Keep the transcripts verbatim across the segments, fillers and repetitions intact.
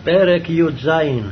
פרק י"ז.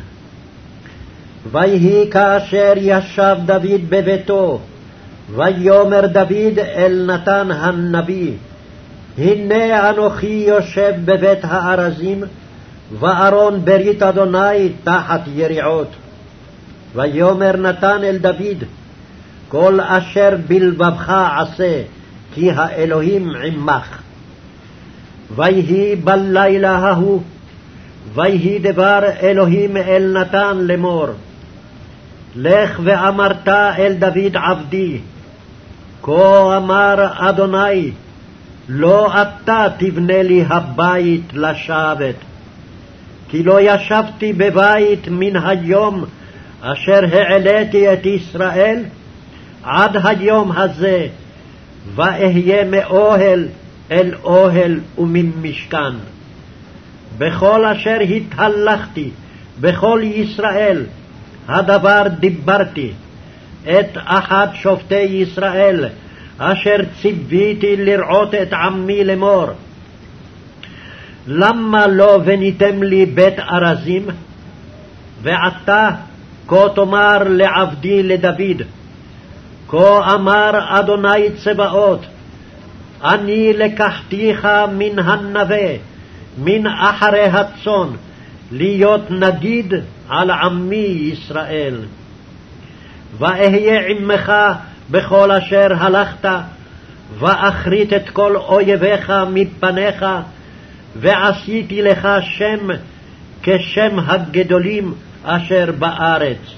ויהי כאשר ישב דוד בביתו, ויאמר דוד אל נתן הנביא, הנה אנוכי יושב בבית הארזים, וארון ברית אדוני תחת יריעות. ויאמר נתן אל דוד, כל אשר בלבבך עשה, כי האלוהים עמך. ויהי בלילה ההוא, ויהי דבר אלוהים אל נתן לאמור, לך ואמרת אל דוד עבדי, כה אמר אדוני, לא אתה תבנה לי הבית לשבת, כי לא ישבתי בבית מן היום אשר העליתי את ישראל עד היום הזה, ואהיה מאוהל אל אוהל וממשכן. בכל אשר התהלכתי בכל ישראל הדבר דיברתי את אחד שופטי ישראל אשר ציוויתי לרעות את עמי לאמור, למה לא בניתם לי בית ארזים? ועתה כה תאמר לעבדי לדוד, כה אמר אדוני צבאות, אני לקחתיך מן הנווה, מן אחרי הצאן, להיות נגיד על עמי ישראל. ואהיה עמך בכל אשר הלכת, ואכרית את כל אויביך מפניך, ועשיתי לך שם כשם הגדולים אשר בארץ.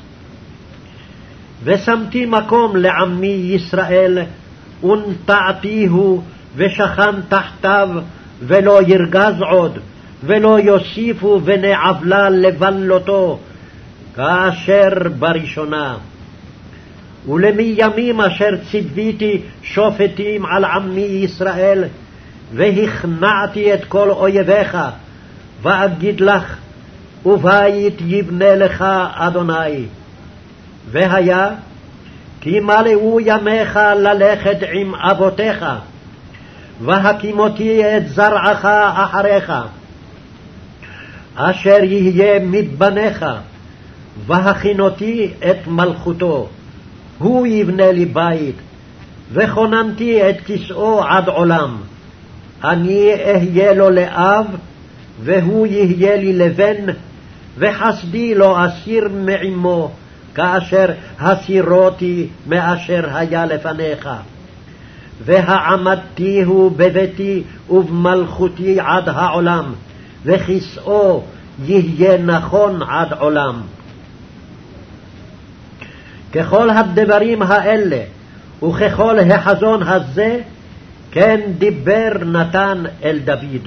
ושמתי מקום לעמי ישראל, ונטעתיהו ושכן תחתיו, ולא ירגז עוד, ולא יוסיפו בני עוולה לבלותו, כאשר בראשונה. ולמימים אשר ציוויתי שופטים על עמי ישראל, והכנעתי את כל אויביך, ואגיד לך, ובית יבנה לך אדוני. והיה, כי מלאו ימיך ללכת עם אבותיך, והקימותי את זרעך אחריך, אשר יהיה מבניך, והכינותי את מלכותו. הוא יבנה לי בית, וכוננתי את כיסאו עד עולם. אני אהיה לו לאב, והוא יהיה לי לבן, וחסדי לא אסיר מעמו, כאשר הסירותי מאשר היה לפניך. והעמדתיהו בביתי ובמלכותי עד העולם, וכיסאו יהיה נכון עד עולם. ככל הדברים האלה וככל החזון הזה, כן דיבר נתן אל דוד.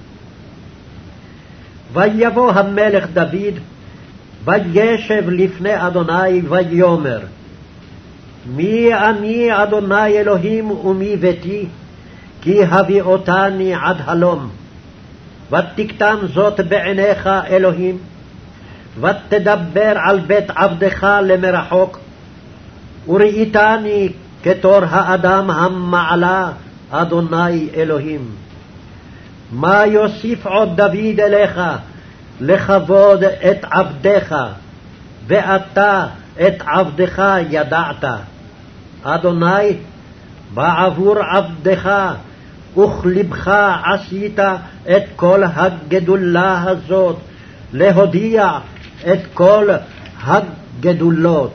ויבוא המלך דוד, וישב לפני אדוני, ויאמר, מי אני אדוני אלוהים ומי ביתי, כי הביאותני עד הלום. ותקטן זאת בעיניך אלוהים, ותדבר על בית עבדך למרחוק, וראיתני כתור האדם המעלה אדוני אלוהים. מה יוסיף עוד דוד אליך לכבוד את עבדך, ואתה את עבדך ידעת. אדוני, בעבור עבדך וכלבך עשית את כל הגדולה הזאת, להודיע את כל הגדולות.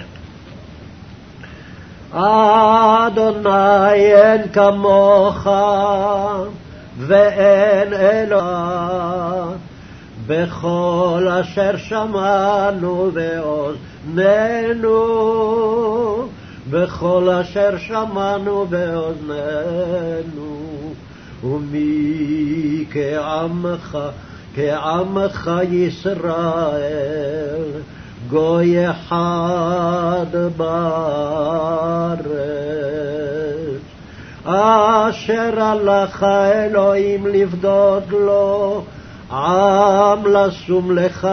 אדוני, אין כמוך ואין אלוה, בכל אשר שמענו באוזנינו, בכל אשר שמענו באוזנינו, ומי כעמך, כעמך ישראל, גוי אחד בארץ. אשר הלך אלוהים לפדות לו, עם לשום לך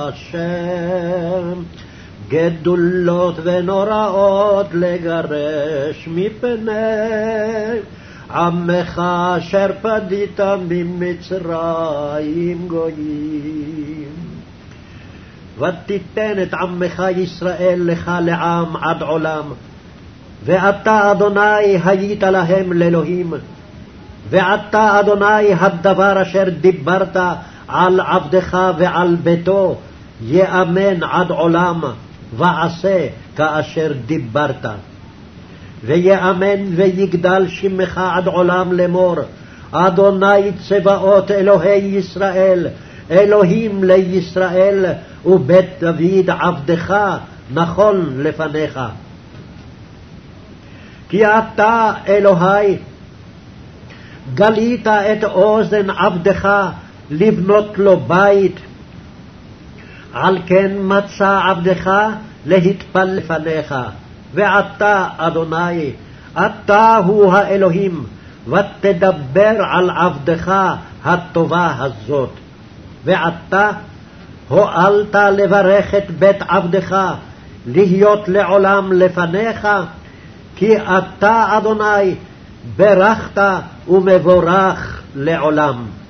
השם, גדולות ונוראות לגרש מפני עמך אשר פדית ממצרים גויים. ותיתן את עמך ישראל לך לעם עד עולם. ואתה אדוני היית להם לאלוהים, ועתה אדוני הדבר אשר דיברת על עבדך ועל ביתו יאמן עד עולם, ועשה כאשר דיברת. ויאמן ויגדל שמך עד עולם לאמור, אדוני צבאות אלוהי ישראל, אלוהים לישראל, ובית דוד עבדך נכון לפניך. כי אתה אלוהי גלית את אוזן עבדך לבנות לו בית, על כן מצא עבדך להתפל לפניך. ועתה אדוני, אתה הוא האלוהים, ותדבר על עבדך הטובה הזאת. ועתה הואלת לברך את בית עבדך, להיות לעולם לפניך, כי אתה אדוני ברכת ומבורך לעולם.